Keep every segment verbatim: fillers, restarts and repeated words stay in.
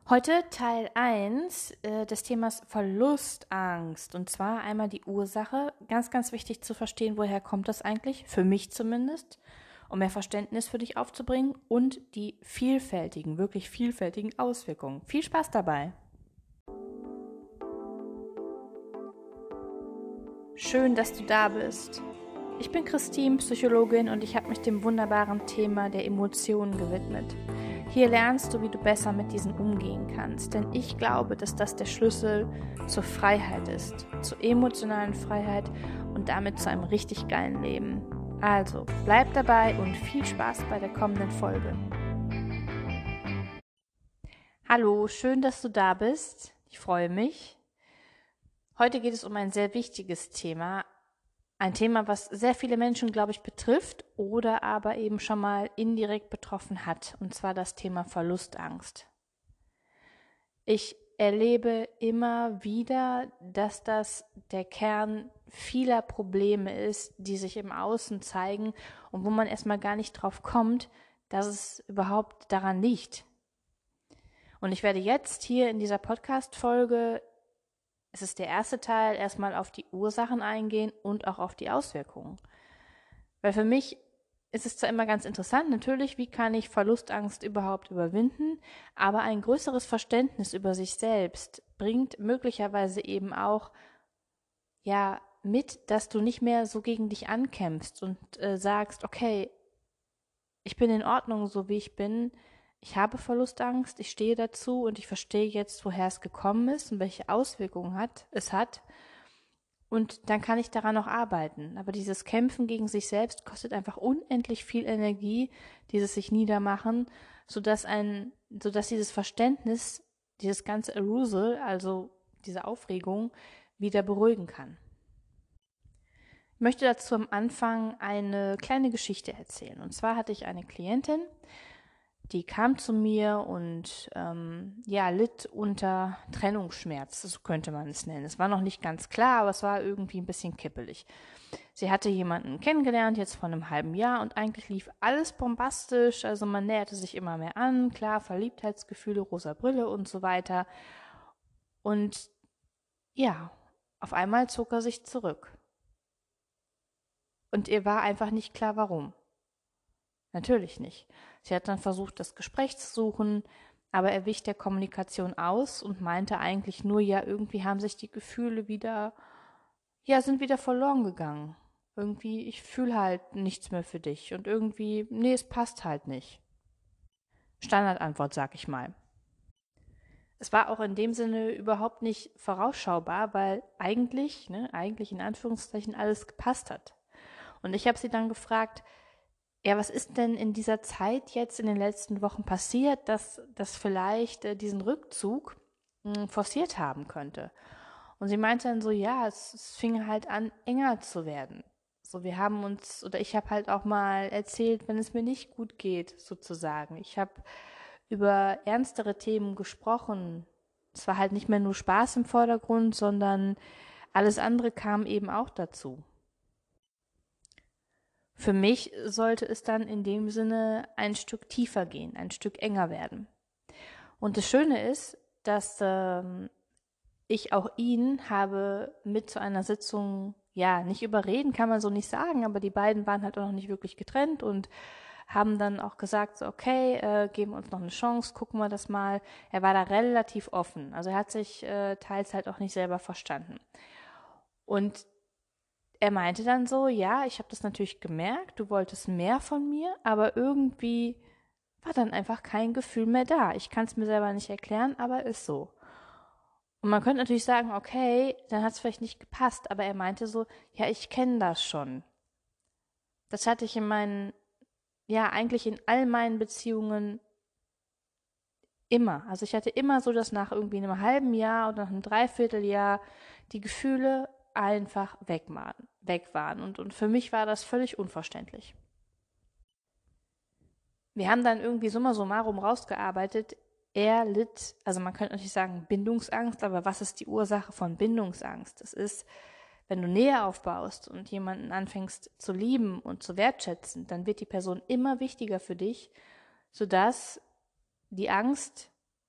Heute Teil eins äh, des Themas Verlustangst. Und zwar einmal die Ursache. Ganz, ganz wichtig zu verstehen, woher kommt das eigentlich? Für mich zumindest. Um mehr Verständnis für dich aufzubringen. Und die vielfältigen, wirklich vielfältigen Auswirkungen. Viel Spaß dabei. Schön, dass du da bist. Ich bin Christine, Psychologin, und ich habe mich dem wunderbaren Thema der Emotionen gewidmet. Hier lernst du, wie du besser mit diesen umgehen kannst, denn ich glaube, dass das der Schlüssel zur Freiheit ist, zur emotionalen Freiheit und damit zu einem richtig geilen Leben. Also, bleib dabei und viel Spaß bei der kommenden Folge. Hallo, schön, dass du da bist. Ich freue mich. Heute geht es um ein sehr wichtiges Thema. Ein Thema, was sehr viele Menschen, glaube ich, betrifft oder aber eben schon mal indirekt betroffen hat, und zwar das Thema Verlustangst. Ich erlebe immer wieder, dass das der Kern vieler Probleme ist, die sich im Außen zeigen und wo man erstmal gar nicht drauf kommt, dass es überhaupt daran liegt. Und ich werde jetzt hier in dieser Podcast-Folge, es ist der erste Teil, erstmal auf die Ursachen eingehen und auch auf die Auswirkungen. Weil für mich ist es zwar immer ganz interessant, natürlich, wie kann ich Verlustangst überhaupt überwinden, aber ein größeres Verständnis über sich selbst bringt möglicherweise eben auch ja mit, dass du nicht mehr so gegen dich ankämpfst und äh, sagst, okay, ich bin in Ordnung, so wie ich bin. Ich habe Verlustangst, ich stehe dazu und ich verstehe jetzt, woher es gekommen ist und welche Auswirkungen hat, es hat. Und dann kann ich daran noch arbeiten. Aber dieses Kämpfen gegen sich selbst kostet einfach unendlich viel Energie, dieses sich niedermachen, sodass ein, sodass dieses Verständnis, dieses ganze Arousal, also diese Aufregung, wieder beruhigen kann. Ich möchte dazu am Anfang eine kleine Geschichte erzählen. Und zwar hatte ich eine Klientin, die kam zu mir und ähm, ja, litt unter Trennungsschmerz, so könnte man es nennen. Es war noch nicht ganz klar, aber es war irgendwie ein bisschen kippelig. Sie hatte jemanden kennengelernt, jetzt vor einem halben Jahr, und eigentlich lief alles bombastisch, also man näherte sich immer mehr an, klar, Verliebtheitsgefühle, rosa Brille und so weiter. Und ja, auf einmal zog er sich zurück. Und ihr war einfach nicht klar, warum. Natürlich nicht. Sie hat dann versucht, das Gespräch zu suchen, aber er wich der Kommunikation aus und meinte eigentlich nur, ja, irgendwie haben sich die Gefühle wieder, ja, sind wieder verloren gegangen. Irgendwie, ich fühle halt nichts mehr für dich und irgendwie, nee, es passt halt nicht. Standardantwort, sag ich mal. Es war auch in dem Sinne überhaupt nicht vorausschaubar, weil eigentlich, ne, eigentlich in Anführungszeichen alles gepasst hat. Und ich habe sie dann gefragt, ja, was ist denn in dieser Zeit jetzt in den letzten Wochen passiert, dass das vielleicht äh, diesen Rückzug mh, forciert haben könnte? Und sie meinte dann so, ja, es, es fing halt an, enger zu werden. So, wir haben uns, oder ich habe halt auch mal erzählt, wenn es mir nicht gut geht, sozusagen. Ich habe über ernstere Themen gesprochen. Es war halt nicht mehr nur Spaß im Vordergrund, sondern alles andere kam eben auch dazu. Für mich sollte es dann in dem Sinne ein Stück tiefer gehen, ein Stück enger werden. Und das Schöne ist, dass ähm, ich auch ihn habe mit zu einer Sitzung, ja, nicht überreden, kann man so nicht sagen, aber die beiden waren halt auch noch nicht wirklich getrennt und haben dann auch gesagt, so, okay, äh, geben uns noch eine Chance, gucken wir das mal. Er war da relativ offen, also er hat sich äh, teils halt auch nicht selber verstanden. Und er meinte dann so, ja, ich habe das natürlich gemerkt, du wolltest mehr von mir, aber irgendwie war dann einfach kein Gefühl mehr da. Ich kann es mir selber nicht erklären, aber ist so. Und man könnte natürlich sagen, okay, dann hat es vielleicht nicht gepasst, aber er meinte so, ja, ich kenne das schon. Das hatte ich in meinen, ja, eigentlich in all meinen Beziehungen immer. Also ich hatte immer so, dass nach irgendwie einem halben Jahr oder nach einem Dreivierteljahr die Gefühle einfach weg waren. Weg waren. Und, und für mich war das völlig unverständlich. Wir haben dann irgendwie summa summarum rausgearbeitet, er litt, also man könnte natürlich sagen Bindungsangst, aber was ist die Ursache von Bindungsangst? Es ist, wenn du Nähe aufbaust und jemanden anfängst zu lieben und zu wertschätzen, dann wird die Person immer wichtiger für dich, sodass die Angst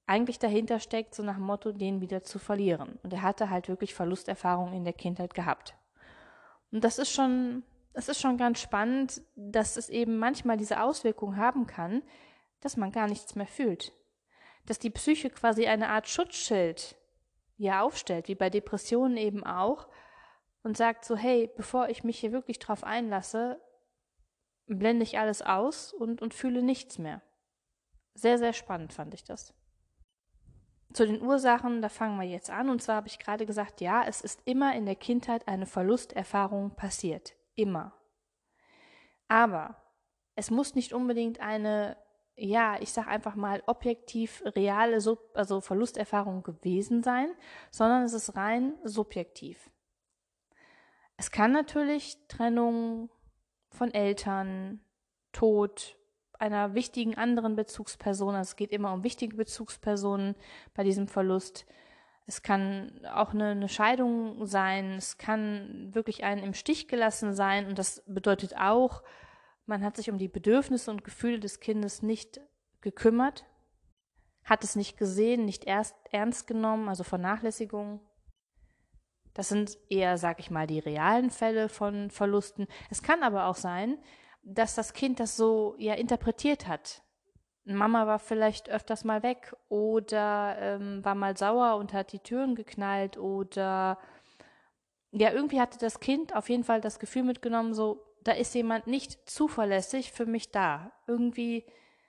eigentlich dahinter steckt, so nach dem Motto, den wieder zu verlieren. Und er hatte halt wirklich Verlusterfahrungen in der Kindheit gehabt. Und das ist schon, das ist schon ganz spannend, dass es eben manchmal diese Auswirkung haben kann, dass man gar nichts mehr fühlt. Dass die Psyche quasi eine Art Schutzschild ja aufstellt, wie bei Depressionen eben auch, und sagt so, hey, bevor ich mich hier wirklich drauf einlasse, blende ich alles aus und, und fühle nichts mehr. Sehr, sehr spannend fand ich das. Zu den Ursachen, da fangen wir jetzt an. Und zwar habe ich gerade gesagt, ja, es ist immer in der Kindheit eine Verlusterfahrung passiert. Immer. Aber es muss nicht unbedingt eine, ja, ich sage einfach mal, objektiv reale, also Verlusterfahrung gewesen sein, sondern es ist rein subjektiv. Es kann natürlich Trennung von Eltern, Tod einer wichtigen anderen Bezugsperson, also es geht immer um wichtige Bezugspersonen bei diesem Verlust. Es kann auch eine, eine Scheidung sein, es kann wirklich einen im Stich gelassen sein und das bedeutet auch, man hat sich um die Bedürfnisse und Gefühle des Kindes nicht gekümmert, hat es nicht gesehen, nicht erst ernst genommen, also Vernachlässigung. Das sind eher, sag ich mal, die realen Fälle von Verlusten. Es kann aber auch sein, dass das Kind das so ja interpretiert hat. Mama war vielleicht öfters mal weg oder ähm, war mal sauer und hat die Türen geknallt oder ja, irgendwie hatte das Kind auf jeden Fall das Gefühl mitgenommen, so, da ist jemand nicht zuverlässig für mich da. Irgendwie,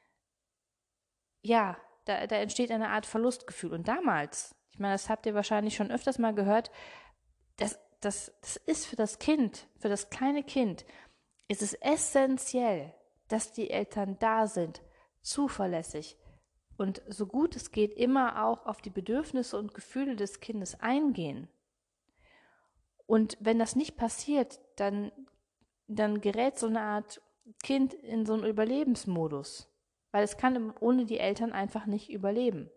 ja, da, da entsteht eine Art Verlustgefühl. Und damals, ich meine, das habt ihr wahrscheinlich schon öfters mal gehört, das, das, das ist für das Kind, für das kleine Kind, ist es essentiell, dass die Eltern da sind, zuverlässig und so gut es geht immer auch auf die Bedürfnisse und Gefühle des Kindes eingehen. Und wenn das nicht passiert, dann, dann gerät so eine Art Kind in so einen Überlebensmodus, weil es kann ohne die Eltern einfach nicht überleben.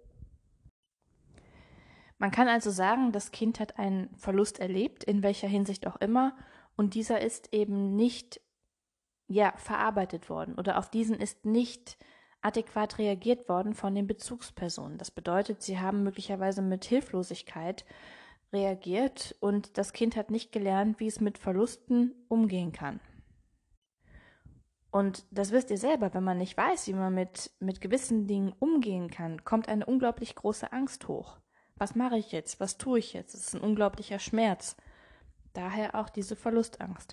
Man kann also sagen, das Kind hat einen Verlust erlebt, in welcher Hinsicht auch immer, und dieser ist eben nicht ja, verarbeitet worden oder auf diesen ist nicht adäquat reagiert worden von den Bezugspersonen. Das bedeutet, sie haben möglicherweise mit Hilflosigkeit reagiert und das Kind hat nicht gelernt, wie es mit Verlusten umgehen kann. Und das wisst ihr selber, wenn man nicht weiß, wie man mit, mit gewissen Dingen umgehen kann, kommt eine unglaublich große Angst hoch. Was mache ich jetzt? Was tue ich jetzt? Es ist ein unglaublicher Schmerz. Daher auch diese Verlustangst.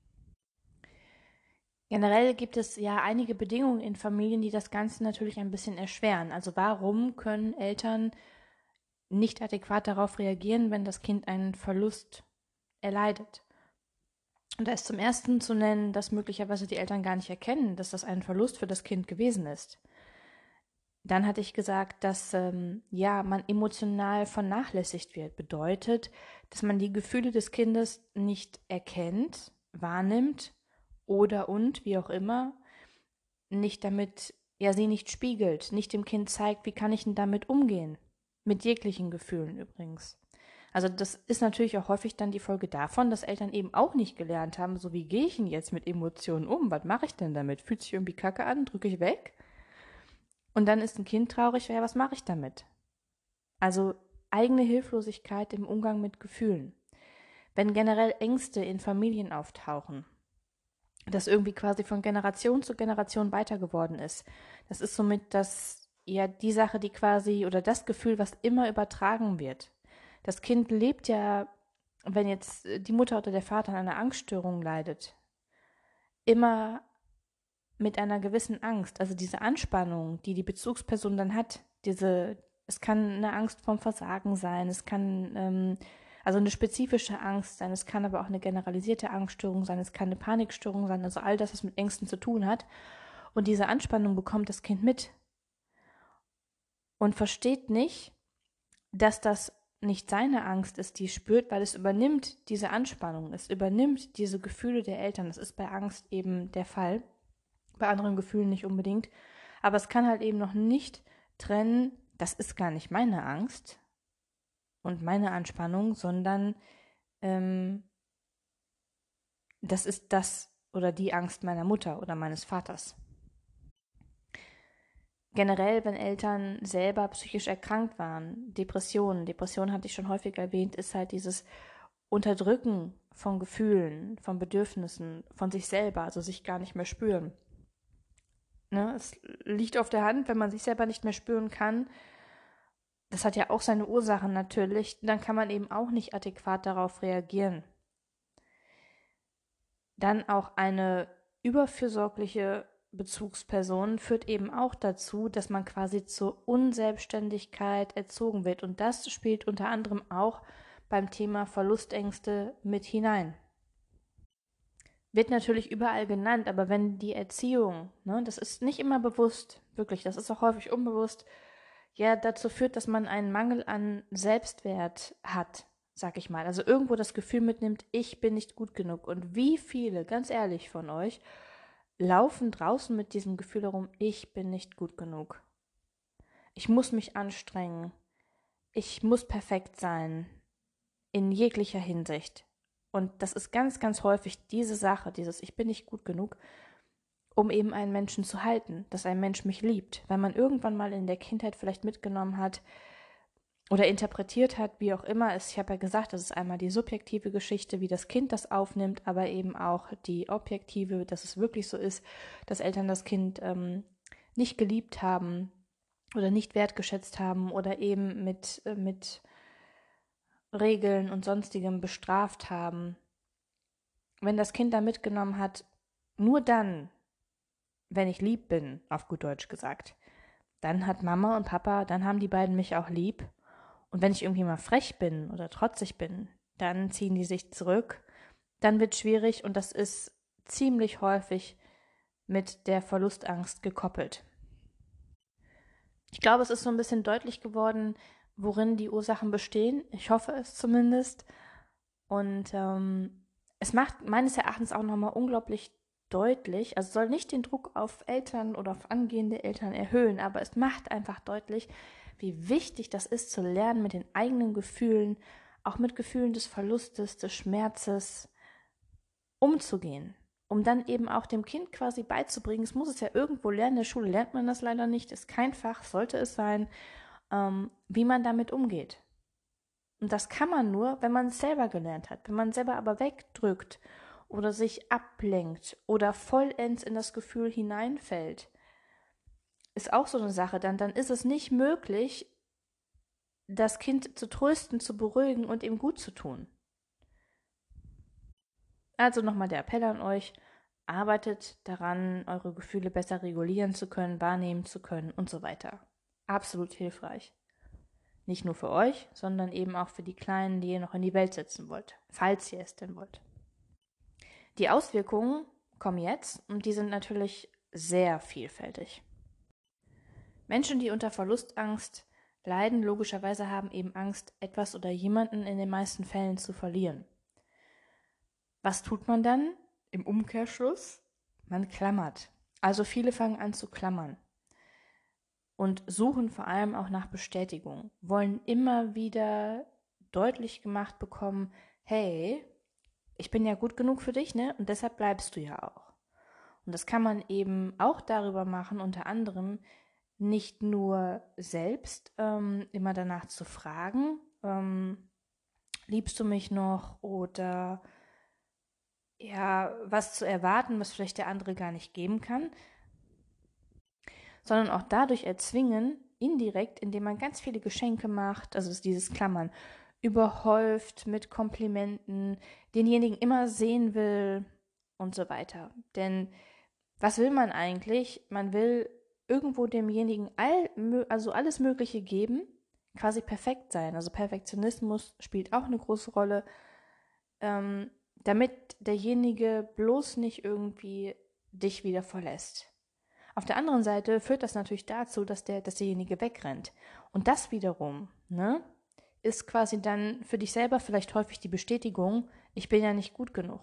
Generell gibt es ja einige Bedingungen in Familien, die das Ganze natürlich ein bisschen erschweren. Also warum können Eltern nicht adäquat darauf reagieren, wenn das Kind einen Verlust erleidet? Und da ist zum ersten zu nennen, dass möglicherweise die Eltern gar nicht erkennen, dass das ein Verlust für das Kind gewesen ist. Dann hatte ich gesagt, dass ähm, ja, man emotional vernachlässigt wird. Bedeutet, dass man die Gefühle des Kindes nicht erkennt, wahrnimmt oder und, wie auch immer, nicht damit, ja, sie nicht spiegelt, nicht dem Kind zeigt, wie kann ich denn damit umgehen. Mit jeglichen Gefühlen übrigens. Also das ist natürlich auch häufig dann die Folge davon, dass Eltern eben auch nicht gelernt haben, so wie gehe ich denn jetzt mit Emotionen um? Was mache ich denn damit? Fühlt sich irgendwie kacke an? Drücke ich weg? Und dann ist ein Kind traurig, ja, was mache ich damit? Also eigene Hilflosigkeit im Umgang mit Gefühlen. Wenn generell Ängste in Familien auftauchen, das irgendwie quasi von Generation zu Generation weiter geworden ist. Das ist somit das, ja, die Sache, die quasi, oder das Gefühl, was immer übertragen wird. Das Kind lebt ja, wenn jetzt die Mutter oder der Vater an einer Angststörung leidet, immer mit einer gewissen Angst. Also diese Anspannung, die die Bezugsperson dann hat, diese, es kann eine Angst vorm Versagen sein, es kann ähm, also eine spezifische Angst sein, es kann aber auch eine generalisierte Angststörung sein, es kann eine Panikstörung sein, also all das, was mit Ängsten zu tun hat. Und diese Anspannung bekommt das Kind mit und versteht nicht, dass das nicht seine Angst ist, die es spürt, weil es übernimmt diese Anspannung, es übernimmt diese Gefühle der Eltern. Das ist bei Angst eben der Fall, bei anderen Gefühlen nicht unbedingt. Aber es kann halt eben noch nicht trennen, das ist gar nicht meine Angst und meine Anspannung, sondern ähm, das ist das oder die Angst meiner Mutter oder meines Vaters. generell, wenn Eltern selber psychisch erkrankt waren, Depressionen, Depressionen hatte ich schon häufig erwähnt, ist halt dieses Unterdrücken von Gefühlen, von Bedürfnissen, von sich selber, also sich gar nicht mehr spüren. Ne? Es liegt auf der Hand, wenn man sich selber nicht mehr spüren kann, das hat ja auch seine Ursachen natürlich, dann kann man eben auch nicht adäquat darauf reagieren. Dann auch eine überfürsorgliche Bezugsperson führt eben auch dazu, dass man quasi zur Unselbstständigkeit erzogen wird. Und das spielt unter anderem auch beim Thema Verlustängste mit hinein. Wird natürlich überall genannt, aber wenn die Erziehung, ne, das ist nicht immer bewusst, wirklich, das ist auch häufig unbewusst, ja dazu führt, dass man einen Mangel an Selbstwert hat, sag ich mal. Also irgendwo das Gefühl mitnimmt, ich bin nicht gut genug. Und wie viele, ganz ehrlich von euch, laufen draußen mit diesem Gefühl herum, ich bin nicht gut genug. Ich muss mich anstrengen. Ich muss perfekt sein. In jeglicher Hinsicht. Und das ist ganz, ganz häufig diese Sache, dieses ich bin nicht gut genug, um eben einen Menschen zu halten, dass ein Mensch mich liebt, weil man irgendwann mal in der Kindheit vielleicht mitgenommen hat oder interpretiert hat, wie auch immer es, ich habe ja gesagt, das ist einmal die subjektive Geschichte, wie das Kind das aufnimmt, aber eben auch die objektive, dass es wirklich so ist, dass Eltern das Kind ähm, nicht geliebt haben oder nicht wertgeschätzt haben oder eben mit, äh, mit Regeln und Sonstigem bestraft haben. Wenn das Kind da mitgenommen hat, nur dann, wenn ich lieb bin, auf gut Deutsch gesagt, dann hat Mama und Papa, dann haben die beiden mich auch lieb. Und wenn ich irgendwie mal frech bin oder trotzig bin, dann ziehen die sich zurück. Dann wird es schwierig und das ist ziemlich häufig mit der Verlustangst gekoppelt. Ich glaube, es ist so ein bisschen deutlich geworden, worin die Ursachen bestehen. Ich hoffe es zumindest. Und ähm, es macht meines Erachtens auch nochmal unglaublich deutlich, also soll nicht den Druck auf Eltern oder auf angehende Eltern erhöhen, aber es macht einfach deutlich, wie wichtig das ist, zu lernen, mit den eigenen Gefühlen, auch mit Gefühlen des Verlustes, des Schmerzes umzugehen, um dann eben auch dem Kind quasi beizubringen, es muss es ja irgendwo lernen, in der Schule lernt man das leider nicht, ist kein Fach, sollte es sein, ähm, wie man damit umgeht. Und das kann man nur, wenn man es selber gelernt hat. Wenn man selber aber wegdrückt oder sich ablenkt oder vollends in das Gefühl hineinfällt, ist auch so eine Sache. Dann, dann ist es nicht möglich, das Kind zu trösten, zu beruhigen und ihm gut zu tun. Also nochmal der Appell an euch, arbeitet daran, eure Gefühle besser regulieren zu können, wahrnehmen zu können und so weiter. Absolut hilfreich. Nicht nur für euch, sondern eben auch für die Kleinen, die ihr noch in die Welt setzen wollt, falls ihr es denn wollt. Die Auswirkungen kommen jetzt und die sind natürlich sehr vielfältig. Menschen, die unter Verlustangst leiden, logischerweise haben eben Angst, etwas oder jemanden in den meisten Fällen zu verlieren. Was tut man dann im Umkehrschluss? Man klammert. Also viele fangen an zu klammern. Und suchen vor allem auch nach Bestätigung, wollen immer wieder deutlich gemacht bekommen, hey, ich bin ja gut genug für dich, ne? Und deshalb bleibst du ja auch. Und das kann man eben auch darüber machen, unter anderem nicht nur selbst ähm, immer danach zu fragen, ähm, liebst du mich noch oder ja, was zu erwarten, was vielleicht der andere gar nicht geben kann, sondern auch dadurch erzwingen, indirekt, indem man ganz viele Geschenke macht, also dieses Klammern, überhäuft mit Komplimenten, denjenigen immer sehen will und so weiter. Denn was will man eigentlich? Man will irgendwo demjenigen all, also alles Mögliche geben, quasi perfekt sein. Also Perfektionismus spielt auch eine große Rolle, ähm, damit derjenige bloß nicht irgendwie dich wieder verlässt. Auf der anderen Seite führt das natürlich dazu, dass, der, dass derjenige wegrennt. Und das wiederum, ne, ist quasi dann für dich selber vielleicht häufig die Bestätigung, ich bin ja nicht gut genug.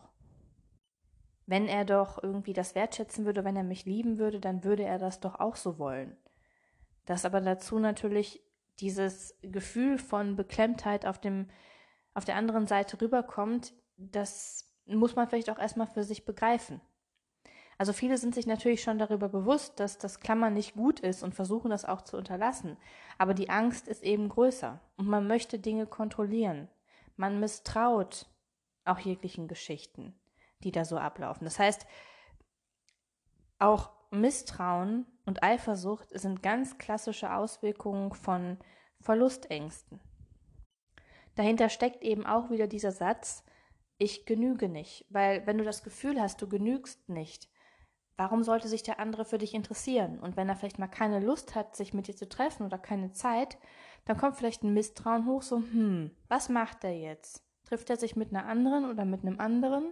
Wenn er doch irgendwie das wertschätzen würde, wenn er mich lieben würde, dann würde er das doch auch so wollen. Dass aber dazu natürlich dieses Gefühl von Beklemmtheit auf dem, auf der anderen Seite rüberkommt, das muss man vielleicht auch erstmal für sich begreifen. Also viele sind sich natürlich schon darüber bewusst, dass das Klammern nicht gut ist und versuchen das auch zu unterlassen. Aber die Angst ist eben größer und man möchte Dinge kontrollieren. Man misstraut auch jeglichen Geschichten, die da so ablaufen. Das heißt, auch Misstrauen und Eifersucht sind ganz klassische Auswirkungen von Verlustängsten. Dahinter steckt eben auch wieder dieser Satz, ich genüge nicht. Weil wenn du das Gefühl hast, du genügst nicht, warum sollte sich der andere für dich interessieren? Und wenn er vielleicht mal keine Lust hat, sich mit dir zu treffen oder keine Zeit, dann kommt vielleicht ein Misstrauen hoch, so, hm, was macht er jetzt? Trifft er sich mit einer anderen oder mit einem anderen?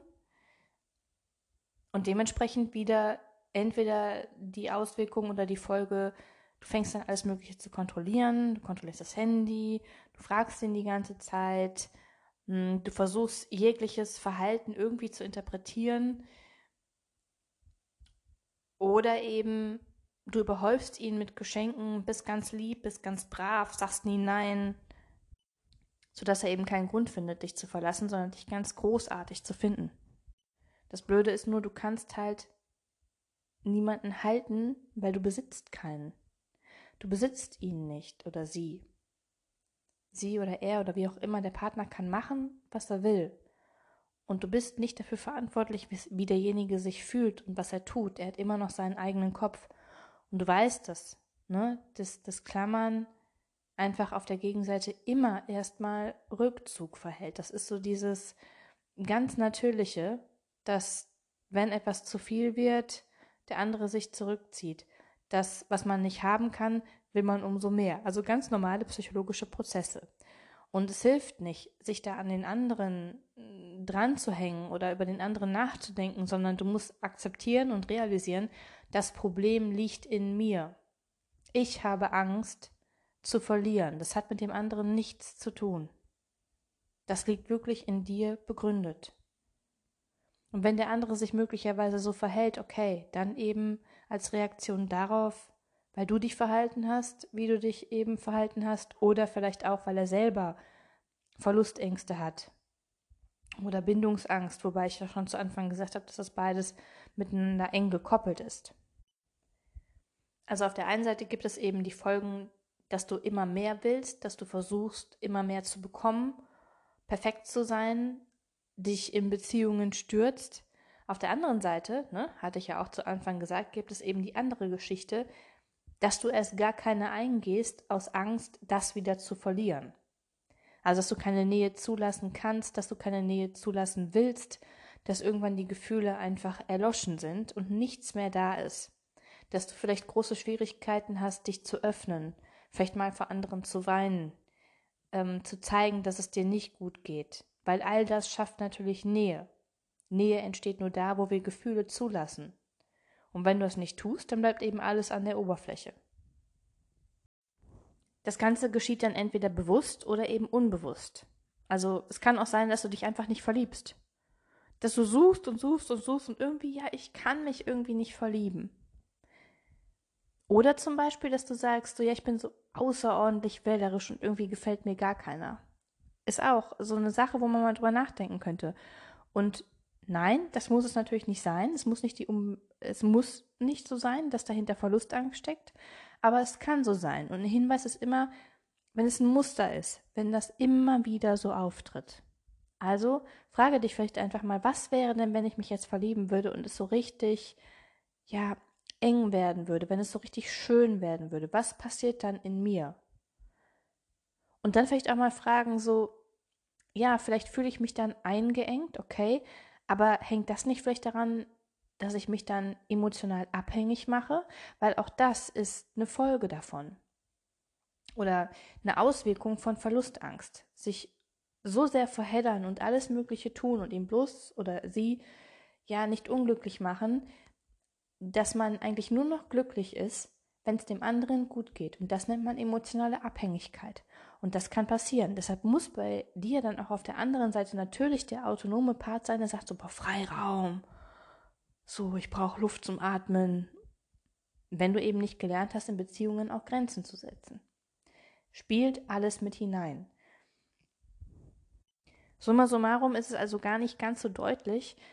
Und dementsprechend wieder entweder die Auswirkung oder die Folge, du fängst dann alles Mögliche zu kontrollieren, du kontrollierst das Handy, du fragst ihn die ganze Zeit, du versuchst jegliches Verhalten irgendwie zu interpretieren oder eben du überhäufst ihn mit Geschenken, bist ganz lieb, bist ganz brav, sagst nie nein, sodass er eben keinen Grund findet, dich zu verlassen, sondern dich ganz großartig zu finden. Das Blöde ist nur, du kannst halt niemanden halten, weil du besitzt keinen. Du besitzt ihn nicht oder sie. Sie oder er oder wie auch immer, der Partner kann machen, was er will. Und du bist nicht dafür verantwortlich, wie derjenige sich fühlt und was er tut. Er hat immer noch seinen eigenen Kopf. Und du weißt das, ne? Das, das Klammern einfach auf der Gegenseite immer erstmal Rückzug verhält. Das ist so dieses ganz Natürliche, dass wenn etwas zu viel wird, der andere sich zurückzieht. Das, was man nicht haben kann, will man umso mehr. Also ganz normale psychologische Prozesse. Und es hilft nicht, sich da an den anderen dran zu hängen oder über den anderen nachzudenken, sondern du musst akzeptieren und realisieren, das Problem liegt in mir. Ich habe Angst zu verlieren. Das hat mit dem anderen nichts zu tun. Das liegt wirklich in dir begründet. Und wenn der andere sich möglicherweise so verhält, okay, dann eben als Reaktion darauf, weil du dich verhalten hast, wie du dich eben verhalten hast, oder vielleicht auch, weil er selber Verlustängste hat oder Bindungsangst, wobei ich ja schon zu Anfang gesagt habe, dass das beides miteinander eng gekoppelt ist. Also auf der einen Seite gibt es eben die Folgen, dass du immer mehr willst, dass du versuchst, immer mehr zu bekommen, perfekt zu sein, dich in Beziehungen stürzt. Auf der anderen Seite, ne, hatte ich ja auch zu Anfang gesagt, gibt es eben die andere Geschichte, dass du erst gar keine eingehst aus Angst, das wieder zu verlieren. Also, dass du keine Nähe zulassen kannst, dass du keine Nähe zulassen willst, dass irgendwann die Gefühle einfach erloschen sind und nichts mehr da ist. Dass du vielleicht große Schwierigkeiten hast, dich zu öffnen, vielleicht mal vor anderen zu weinen, ähm, zu zeigen, dass es dir nicht gut geht. Weil all das schafft natürlich Nähe. Nähe entsteht nur da, wo wir Gefühle zulassen. Und wenn du es nicht tust, dann bleibt eben alles an der Oberfläche. Das Ganze geschieht dann entweder bewusst oder eben unbewusst. Also es kann auch sein, dass du dich einfach nicht verliebst. Dass du suchst und suchst und suchst und irgendwie, ja, ich kann mich irgendwie nicht verlieben. Oder zum Beispiel, dass du sagst, so, ja, ich bin so außerordentlich wählerisch und irgendwie gefällt mir gar keiner. Ist auch so eine Sache, wo man mal drüber nachdenken könnte. Und nein, das muss es natürlich nicht sein. Es muss nicht die um es muss nicht so sein, dass dahinter Verlustangst steckt, aber es kann so sein. Und ein Hinweis ist immer, wenn es ein Muster ist, wenn das immer wieder so auftritt. Also frage dich vielleicht einfach mal, was wäre denn, wenn ich mich jetzt verlieben würde und es so richtig, ja, eng werden würde, wenn es so richtig schön werden würde. Was passiert dann in mir? Und dann vielleicht auch mal fragen, so, ja, vielleicht fühle ich mich dann eingeengt, okay, aber hängt das nicht vielleicht daran, dass ich mich dann emotional abhängig mache? Weil auch das ist eine Folge davon. Oder eine Auswirkung von Verlustangst. Sich so sehr verheddern und alles Mögliche tun und ihn bloß oder sie ja nicht unglücklich machen, dass man eigentlich nur noch glücklich ist, wenn es dem anderen gut geht. Und das nennt man emotionale Abhängigkeit. Und das kann passieren. Deshalb muss bei dir dann auch auf der anderen Seite natürlich der autonome Part sein, der sagt so, boah, Freiraum. So, ich brauche Luft zum Atmen. Wenn du eben nicht gelernt hast, in Beziehungen auch Grenzen zu setzen. Spielt alles mit hinein. Summa summarum ist es also gar nicht ganz so deutlich,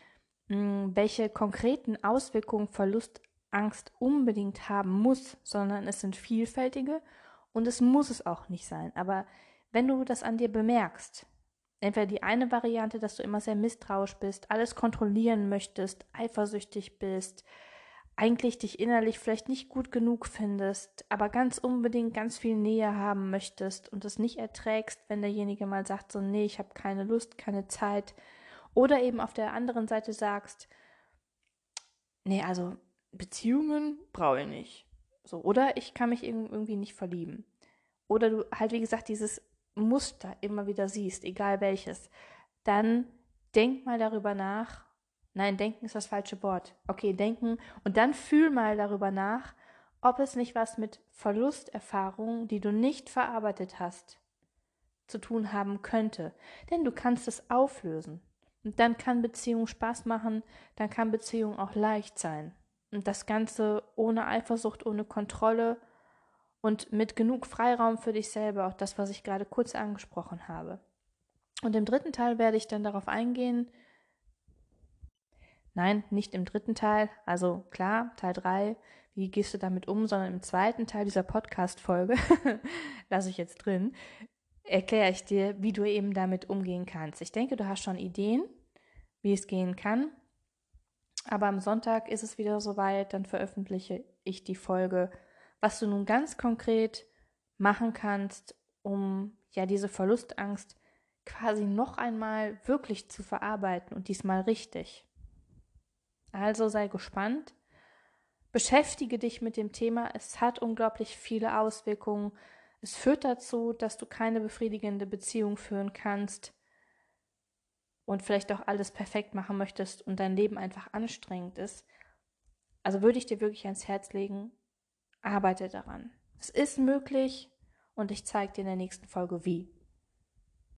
mh, welche konkreten Auswirkungen Verlustangst unbedingt haben muss, sondern es sind vielfältige und es muss es auch nicht sein. Aber wenn du das an dir bemerkst, entweder die eine Variante, dass du immer sehr misstrauisch bist, alles kontrollieren möchtest, eifersüchtig bist, eigentlich dich innerlich vielleicht nicht gut genug findest, aber ganz unbedingt ganz viel Nähe haben möchtest und es nicht erträgst, wenn derjenige mal sagt, so nee, ich habe keine Lust, keine Zeit. Oder eben auf der anderen Seite sagst, nee, also Beziehungen brauche ich nicht. So, oder ich kann mich irgendwie nicht verlieben. Oder du halt, wie gesagt, dieses Muster immer wieder siehst, egal welches, dann denk mal darüber nach. Nein, denken ist das falsche Wort. Okay, denken und dann fühl mal darüber nach, ob es nicht was mit Verlusterfahrungen, die du nicht verarbeitet hast, zu tun haben könnte. Denn du kannst es auflösen. Und dann kann Beziehung Spaß machen, dann kann Beziehung auch leicht sein. Und das Ganze ohne Eifersucht, ohne Kontrolle und mit genug Freiraum für dich selber, auch das, was ich gerade kurz angesprochen habe. Und im dritten Teil werde ich dann darauf eingehen, nein, nicht im dritten Teil, also klar, Teil drei, wie gehst du damit um, sondern im zweiten Teil dieser Podcast-Folge, lasse ich jetzt drin, erkläre ich dir, wie du eben damit umgehen kannst. Ich denke, du hast schon Ideen, wie es gehen kann, aber am Sonntag ist es wieder soweit, dann veröffentliche ich die Folge, was du nun ganz konkret machen kannst, um ja diese Verlustangst quasi noch einmal wirklich zu verarbeiten und diesmal richtig. Also sei gespannt, beschäftige dich mit dem Thema, es hat unglaublich viele Auswirkungen, es führt dazu, dass du keine befriedigende Beziehung führen kannst und vielleicht auch alles perfekt machen möchtest und dein Leben einfach anstrengend ist. Also würde ich dir wirklich ans Herz legen, arbeite daran. Es ist möglich und ich zeige dir in der nächsten Folge wie.